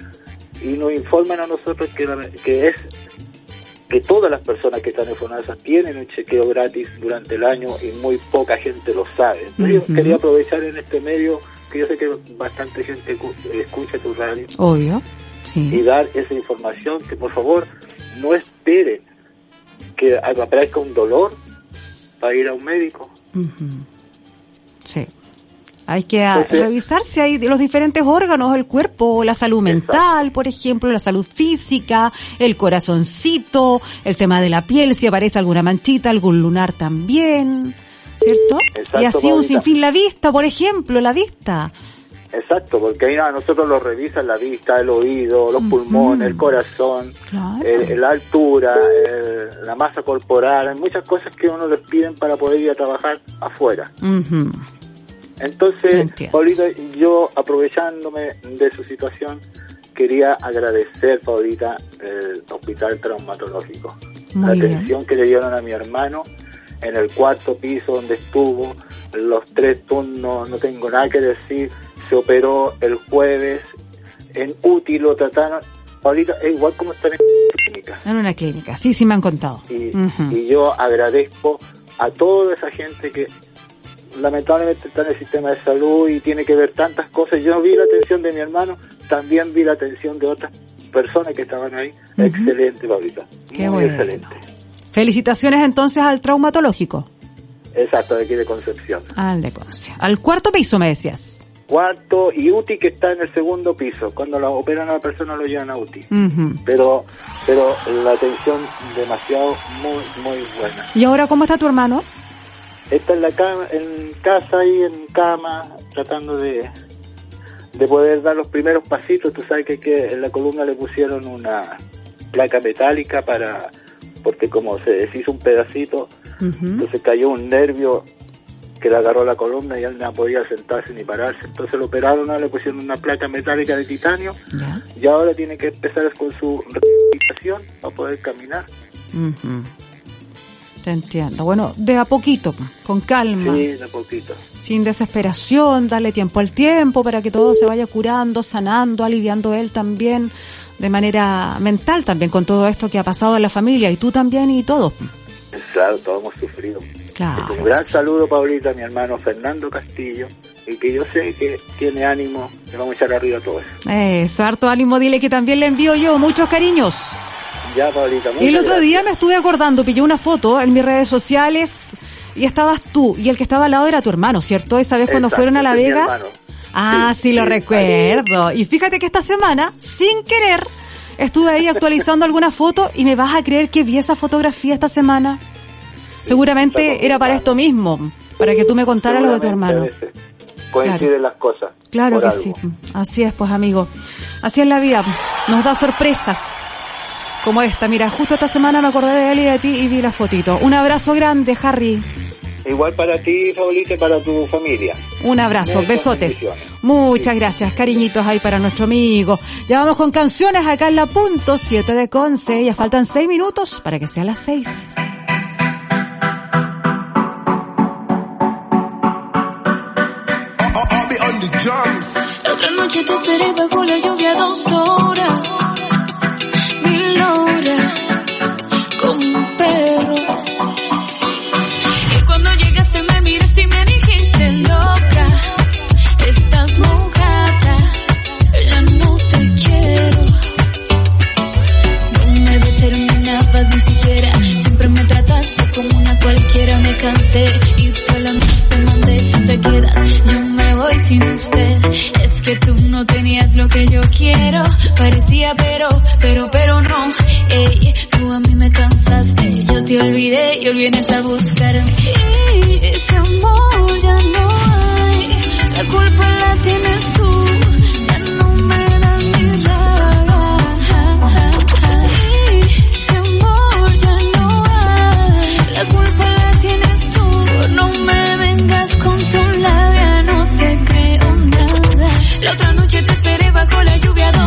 y nos informan a nosotros que, la- que es que todas las personas que están en FONASA tienen un chequeo gratis durante el año y muy poca gente lo sabe. Entonces Ujú. yo quería aprovechar en este medio, que yo sé que bastante gente cu- escucha tu radio, Obvio. y Sí. dar esa información, que por favor no esperen que aparezca un dolor para ir a un médico. Ujú. Sí. Hay que ah, Entonces- revisar si hay de los diferentes órganos del cuerpo, la salud mental, por ejemplo, la salud física, el corazoncito, el tema de la piel, si aparece alguna manchita, algún lunar también, ¿cierto? Exacto, Y así un Paulita. sinfín, la vista, por ejemplo, la vista. Exacto, porque ahí a nosotros lo revisan la vista, el oído, los pulmones, el corazón, Claro. el- la altura, el- la masa corporal, hay muchas cosas que uno les piden para poder ir a trabajar afuera. Ujú. Entonces, Entiendo. Paulita, yo aprovechándome de su situación, quería agradecer, Paulita, el hospital traumatológico. Muy la bien. atención que le dieron a mi hermano en el cuarto piso donde estuvo, los tres turnos, no tengo nada que decir, se operó el jueves, en UTI lo trataron, Paulita, es igual como estar en clínica. En una clínica, sí, sí me han contado. Y, Ujú. y yo agradezco a toda esa gente que lamentablemente está en el sistema de salud y tiene que ver tantas cosas. Yo vi la atención de mi hermano, también vi la atención de otras personas que estaban ahí. Ujú. Excelente, Paulita. Qué Muy bueno. excelente. Felicitaciones entonces al traumatológico, Exacto, de aquí de Concepción. al de Conce. Al cuarto piso me decías. Cuarto y UTI que está en el segundo piso. Cuando la operan a la persona lo llevan a UTI. Ujú. Pero pero la atención demasiado muy muy buena. ¿Y ahora cómo está tu hermano? Está en la cama, en casa ahí en cama tratando de de poder dar los primeros pasitos. Tú sabes que, que en la columna le pusieron una placa metálica para porque como se deshizo un pedacito, Ujú. entonces cayó un nervio que le agarró la columna y él no podía sentarse ni pararse. Entonces lo operaron, ¿no? Le pusieron una placa metálica de titanio Ya. y ahora tiene que empezar con su rehabilitación para poder caminar. Ujú. Te entiendo. Bueno, de a poquito, con calma, Sí, de poquito. sin desesperación, darle tiempo al tiempo para que todo se vaya curando, sanando, aliviando él también de manera mental también con todo esto que ha pasado en la familia y tú también y todos. Claro, todos hemos sufrido. Claro. Un gran saludo, Paulita, a mi hermano Fernando Castillo, y que yo sé que tiene ánimo, le vamos a echar arriba todo eso. Eso, harto ánimo, dile que también le envío yo muchos cariños. Ya, Paulita, muchas Y el otro gracias. día me estuve acordando, pillé una foto en mis redes sociales y estabas tú y el que estaba al lado era tu hermano, ¿cierto? Esa vez cuando Exacto, fueron a La ese es mi Vega. hermano. Ah, sí, Sí, lo sí, recuerdo. Y fíjate que esta semana, sin querer, estuve ahí actualizando algunas fotos y me vas a creer que vi esa fotografía esta semana. Seguramente era para esto mismo, para que tú me contaras lo de tu hermano. Seguramente a veces coinciden las cosas. Claro por que algo. sí. Así es, pues, amigo. Así es la vida. Nos da sorpresas. Como esta. Mira, justo esta semana me acordé de él y de ti y vi la fotito. Un abrazo grande, Harry. Igual para ti, Paulita, y para tu familia. Un abrazo, Muchas besotes. bendiciones. Muchas gracias, cariñitos ahí para nuestro amigo. Ya vamos con canciones acá en la punto siete de Conce. Ya faltan seis minutos para que sean las seis. La otra noche te esperé bajo la lluvia dos horas, mil horas, como un perro. Y cuando llegaste me miraste y me dijiste loca, estás mojada, ya no te quiero. No me determinabas ni siquiera, siempre me trataste como una cualquiera. Me cansé y fue la mía, te mandé, tú te quedas, yo me voy sin usted. Es que tú no tenías lo que yo quiero, parecía pero, pero, pero no. Ey, tú a mí me cansaste, yo te olvidé y hoy vienes a buscarme. Y ese amor ya no hay, la culpa la tienes tú, ya no me das ni rabia. Y ese amor ya no hay, la culpa la tienes tú, no me vengas con tu labia, no te creo nada. La otra noche te esperé bajo la lluvia.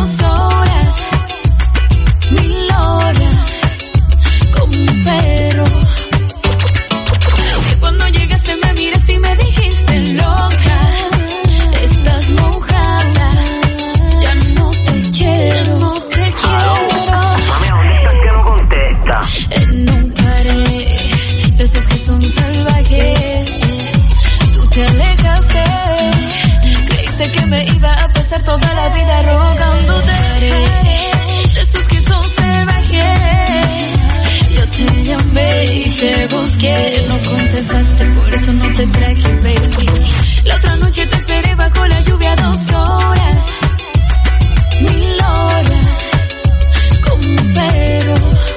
pasar toda la vida rogándote. De esos que son salvajes. Yo te llamé y te busqué, no contestaste, por eso no te traje, baby. La otra noche te esperé bajo la lluvia dos horas, mil horas, como un perro.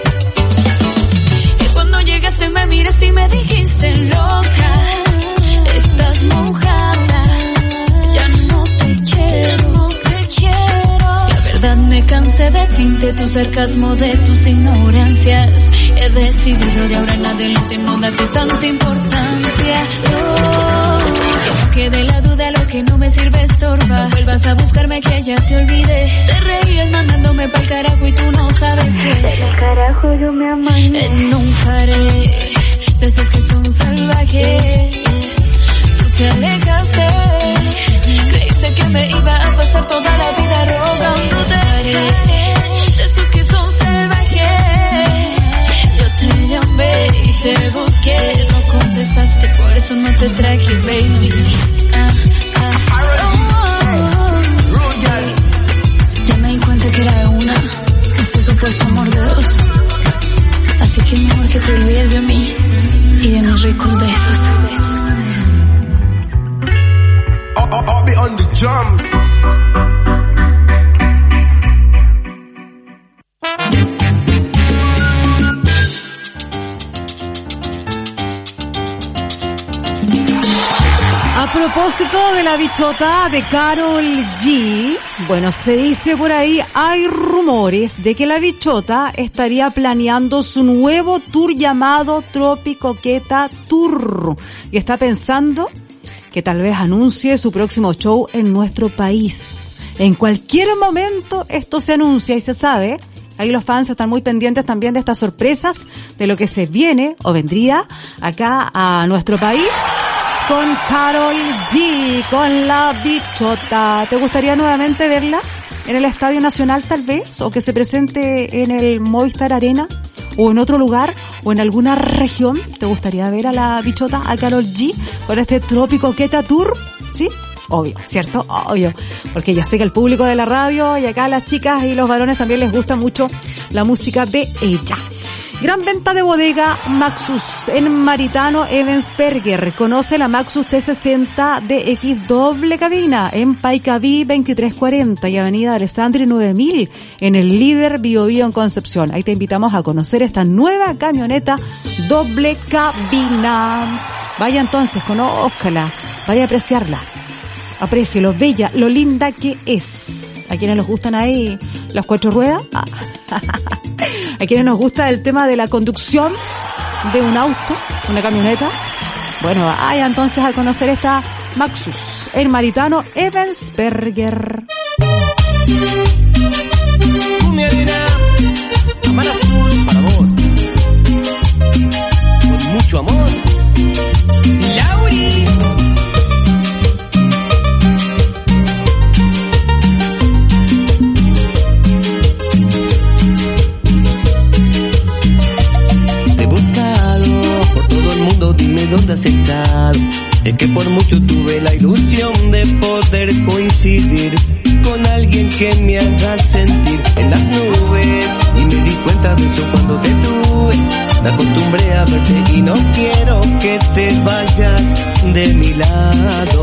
Y cuando llegaste me miraste y me dijiste loca, estás mojada, ya no te quiero, no te quiero. La verdad me cansé de ti, de tu sarcasmo, de tus ignorancias. He decidido de ahora en adelante no darte tanta importancia. Oh, que de la duda lo que no me sirve estorba. No vuelvas a buscarme que ya te olvidé. Te reías mandándome pa'l carajo y tú no sabes qué. Del carajo yo me amañé. En un haré de esos que son salvajes. Tú te alejaste, creíste que me iba a pasar toda la vida rogándote. De esos que son salvajes. Yo te llamé y te busqué, no contestaste, por eso no te traje, baby. Ah, ah, oh, ya me di cuenta que era de una, este supuesto amor de dos. Así que mejor que te olvides de mí y de mis ricos besos. I'll, I'll be on the drums. A propósito de la bichota de Karol G, bueno, se dice por ahí, hay rumores de que la bichota estaría planeando su nuevo tour llamado Tropicoqueta Tour y está pensando que tal vez anuncie su próximo show en nuestro país. En cualquier momento esto se anuncia y se sabe. Ahí los fans están muy pendientes también de estas sorpresas, de lo que se viene o vendría acá a nuestro país con Karol G, con la bichota. ¿Te gustaría nuevamente verla en el Estadio Nacional tal vez? ¿O que se presente en el Movistar Arena? ¿O en otro lugar? ¿O en alguna región? ¿Te gustaría ver a la bichota, a Karol G, con este Tropicoqueta Tour? ¿Sí? Obvio, ¿cierto? Obvio. Porque ya sé que el público de la radio y acá las chicas y los varones también les gusta mucho la música de ella. Gran venta de bodega Maxus en Maritano Ebensperger. Conoce la Maxus T sesenta D X doble cabina en Paicaví veintitrés cuarenta y Avenida Alessandri nueve mil en el líder Bio Bio en Concepción. Ahí te invitamos a conocer esta nueva camioneta doble cabina. Vaya entonces, conózcala, vaya a apreciarla. Aprecie lo bella, lo linda que es. ¿A quienes nos gustan ahí las cuatro ruedas? Ah. ¿A quienes nos gusta el tema de la conducción de un auto, una camioneta? Bueno, vaya entonces a conocer esta Maxus en Maritano Ebensperger. Cumbia arena, Amar Azul para vos. Con mucho amor. Lauri. Dime dónde has estado. Es que por mucho tuve la ilusión de poder coincidir con alguien que me haga sentir en las nubes. Y me di cuenta de eso cuando te tuve. Me acostumbré a verte y no quiero que te vayas de mi lado.